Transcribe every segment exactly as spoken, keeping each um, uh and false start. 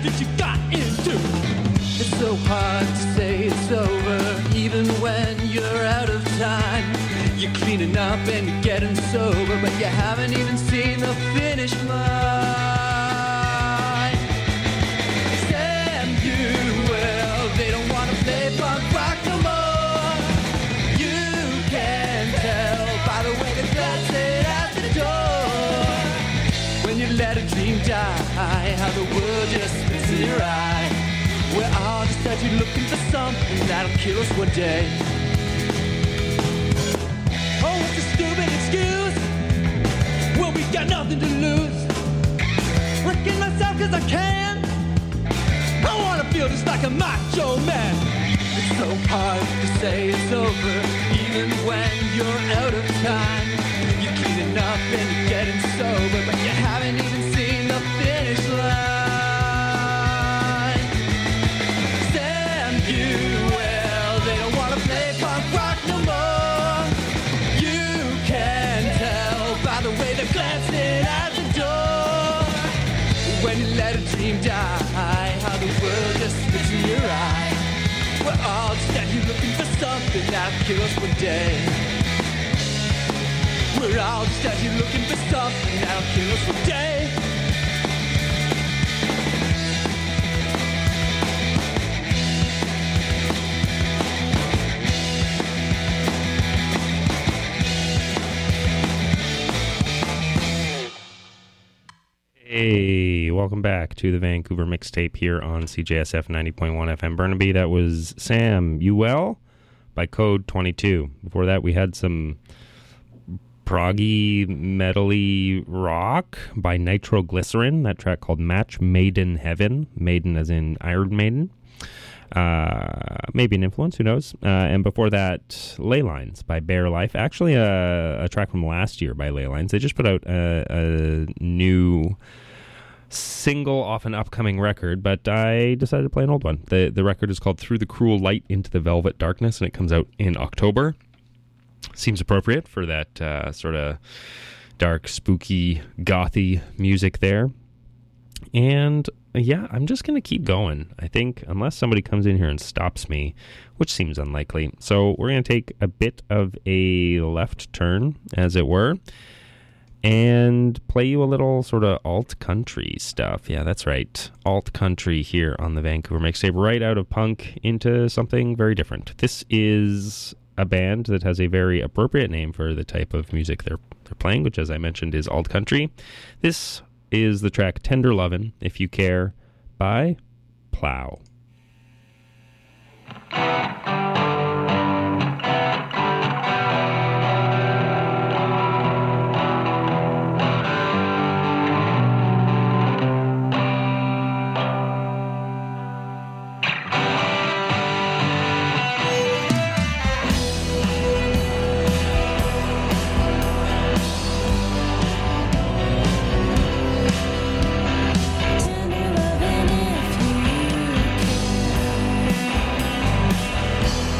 that you got into. It's so hard to say it's over, even when you're out of time. You're cleaning up and you're getting sober, but you haven't even seen the finish line. Sam, you, well, they don't want to play punk rock no more. You can tell by the way they glance it at the door. When you let a dream die, how the world just spits in your eye. We're all just out here looking for something that'll kill us one day. Oh, it's a stupid excuse. Well, we got nothing to lose. Wrecking myself cause I can. I wanna feel just like a macho man. It's so hard to say it's over, even when you're out of time. You're cleaning up and you're getting sober, but you haven't even seen the finish line. Sam, you, well, they don't wanna play punk rock no more. You can tell by the way they're glancing at the door. When you let a dream die, how the world just spits in your eye. We're all just out here looking for something that'll kill us one day. We're all just out here looking for something that'll kill us one day. Hey, welcome back to the Vancouver Mixtape here on C J S F ninety point one F M Burnaby. That was Sam, You Well? By Code twenty-two. Before that, we had some proggy, metally rock by Nitroglycerin. That track called Match Made in Heaven. Maiden as in Iron Maiden. Uh, maybe an influence, who knows? Uh, and before that, Ley Lines by Bare Life. Actually, a, a track from last year by Ley Lines. They just put out a, a new single off an upcoming record, but I decided to play an old one. The, the record is called Through the Cruel Light into the Velvet Darkness, and it comes out in October. Seems appropriate for that uh, sort of dark, spooky, gothy music there. And yeah, I'm just going to keep going, I think, unless somebody comes in here and stops me, which seems unlikely. So we're going to take a bit of a left turn, as it were, and play you a little sort of alt-country stuff. Yeah, that's right. Alt-country here on the Vancouver Mixtape, right out of punk into something very different. This is a band that has a very appropriate name for the type of music they're, they're playing, which, as I mentioned, is alt-country. This is the track Tender Lovin', If You Care, by Plow. Tender loving if you care.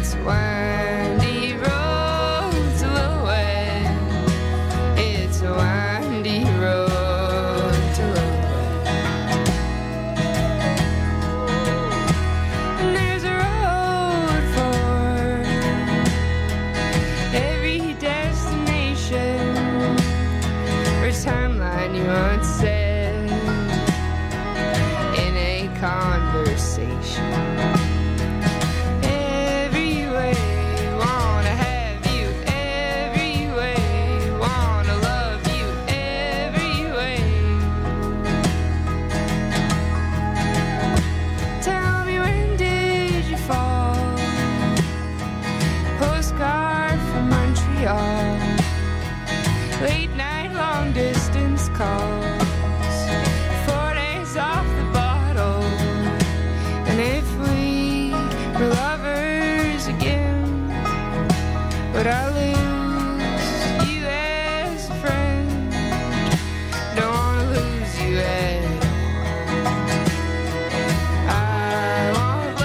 It's windy roads to Lillooet. It's a windy road to Lillooet. And there's a road for every destination or timeline you once said in a conversation. Every way, wanna have you. Every way, wanna love you. Every way. Tell me, when did you fall? Postcard from Montreal. Late night, long distance calls. Four days off the bottle. And if we were lovers again, would I lose you as a friend? Don't wanna lose you at all. I want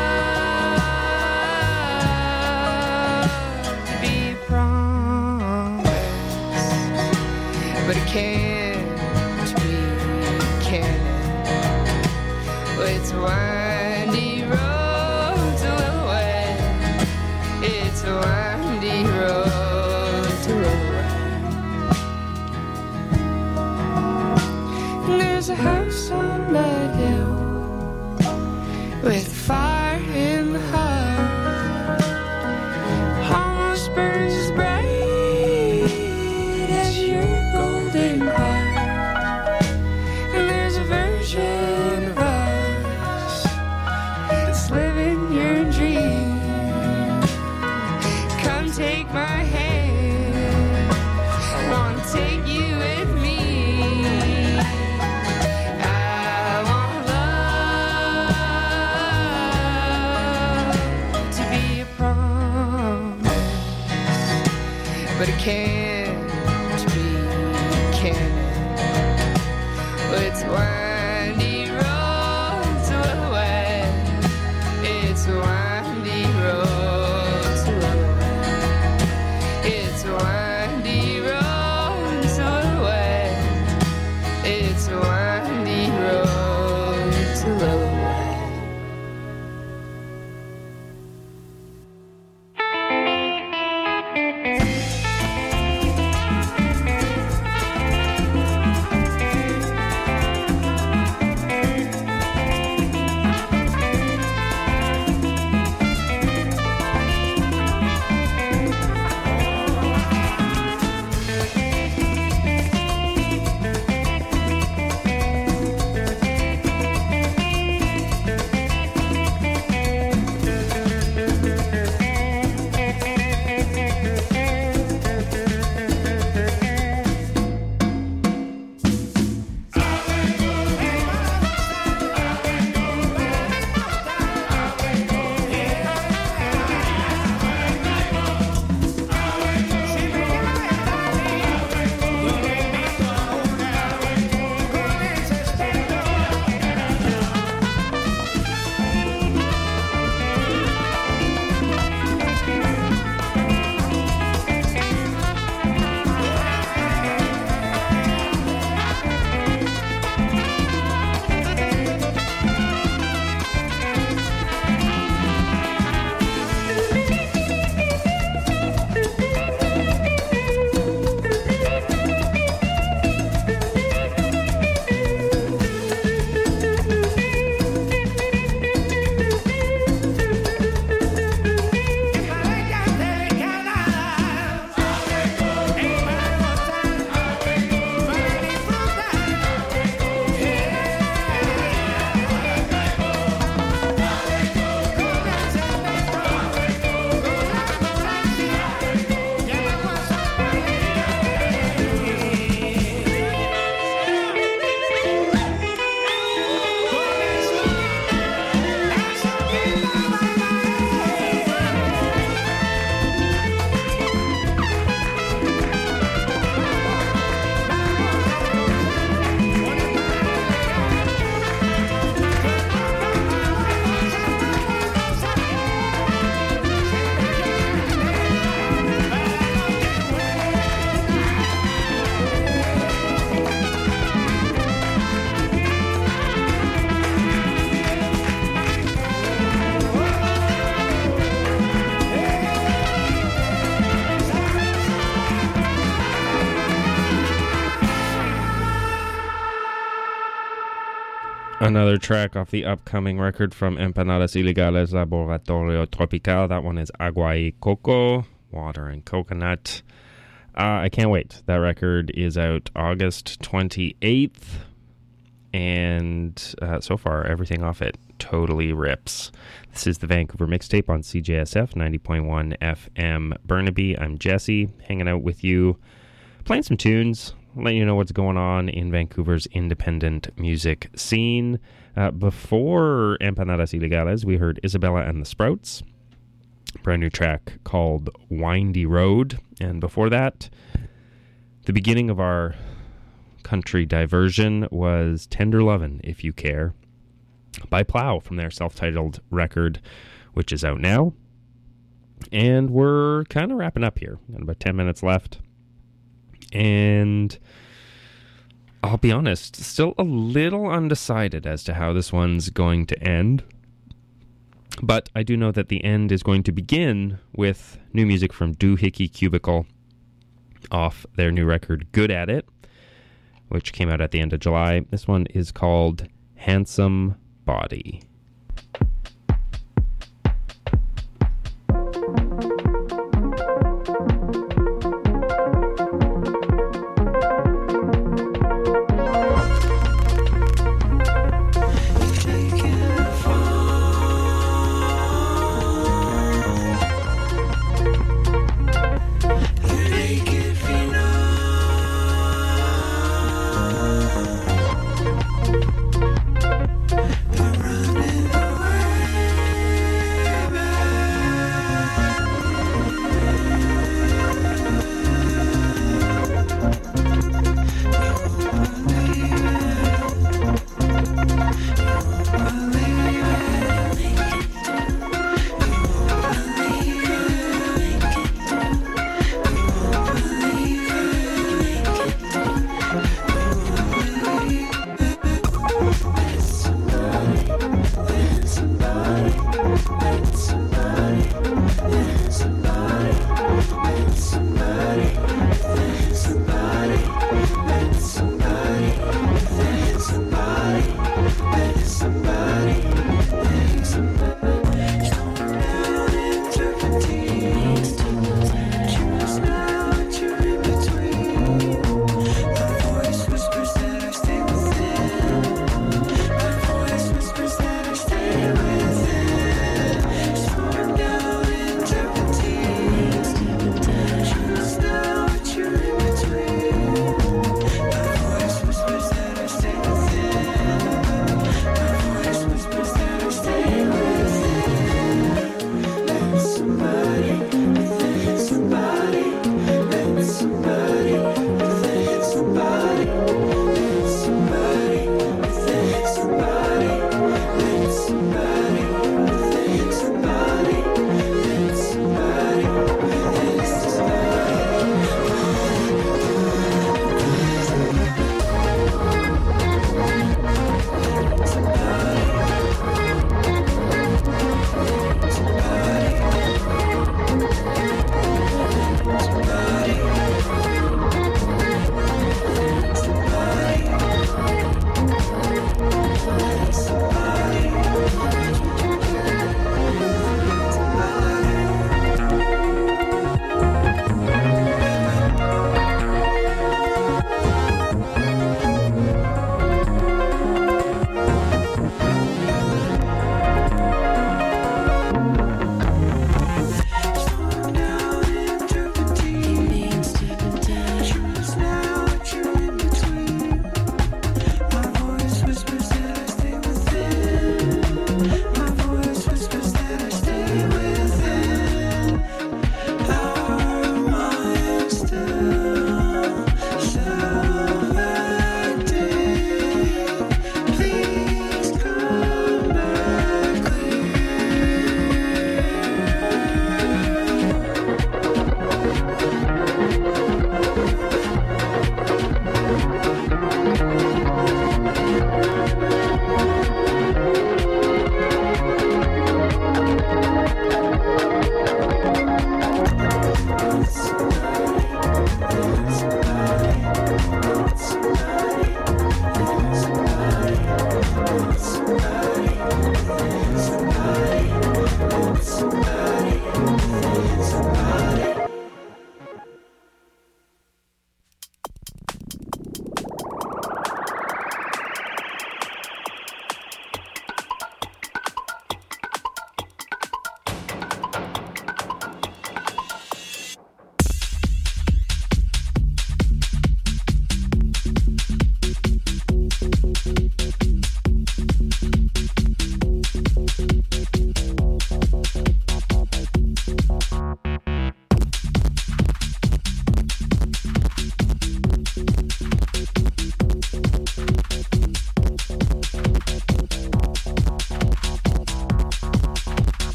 love to be a promise, but it can't be canon. It's windy road to Lillooet. It's a windy road to Lillooet. And there's a house on that hill with fire in the heart, almost burns as bright as your golden heart. And there's a version of us that's living your dream. Come take my hand, I wanna take you with me. I want love to be a promise, but it can't be canon. It's windy road to Lillooet. It's a windy road to Lillooet. It's a windy road to Lillooet. It's a windy road to Lillooet. Another track off the upcoming record from Empanadas Ilegales Laboratorio Tropical. That one is Agua y Coco, water and coconut. Uh, I can't wait. That record is out August twenty-eighth. And uh, so far, everything off it totally rips. This is the Vancouver Mixtape on C J S F ninety point one F M Burnaby. I'm Jesse, hanging out with you, playing some tunes, letting you know what's going on in Vancouver's independent music scene. Uh, before Empanadas Ilegales, we heard Isabella and the Sprouts, brand new track called Windy Road. And before that, the beginning of our country diversion was Tender Lovin' If You Care by Plow from their self-titled record, which is out now. And we're kind of wrapping up here. Got about ten minutes left. And I'll be honest, still a little undecided as to how this one's going to end. But I do know that the end is going to begin with new music from Doohickey Cubicle off their new record, Good At It, which came out at the end of July. This one is called Handsome Body.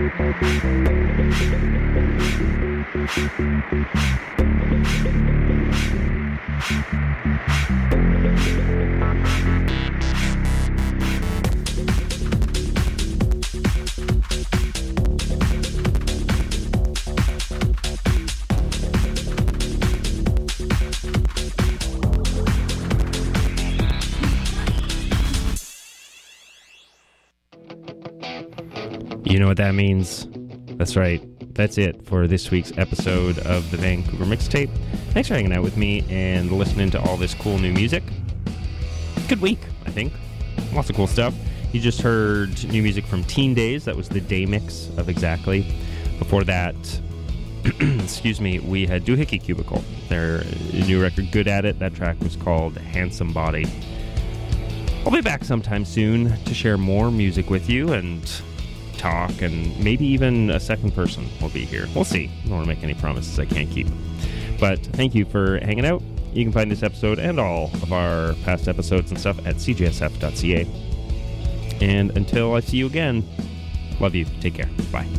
You know what that means? That's right. That's it for this week's episode of the Vancouver Mixtape. Thanks for hanging out with me and listening to all this cool new music. Good week, I think. Lots of cool stuff. You just heard new music from Teen Days. That was the day mix of Exactly. Before that, excuse me, we had Doohickey Cubicle. Their new record, Good At It. That track was called Handsome Body. I'll be back sometime soon to share more music with you and talk, and maybe even a second person will be here. We'll see. I don't want to make any promises I can't keep. But thank you for hanging out. You can find this episode and all of our past episodes and stuff at c j s f dot c a. And until I see you again, love you. Take care. Bye.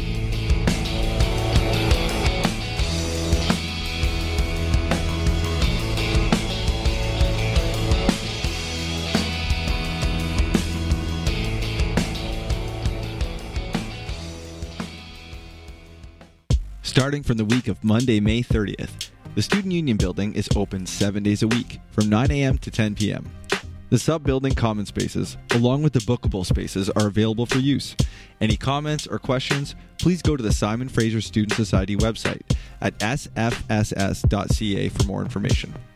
Starting from the week of Monday, May thirtieth, the Student Union Building is open seven days a week, from nine a.m. to ten p.m. The sub-building common spaces, along with the bookable spaces, are available for use. Any comments or questions, please go to the Simon Fraser Student Society website at s f s s dot c a for more information.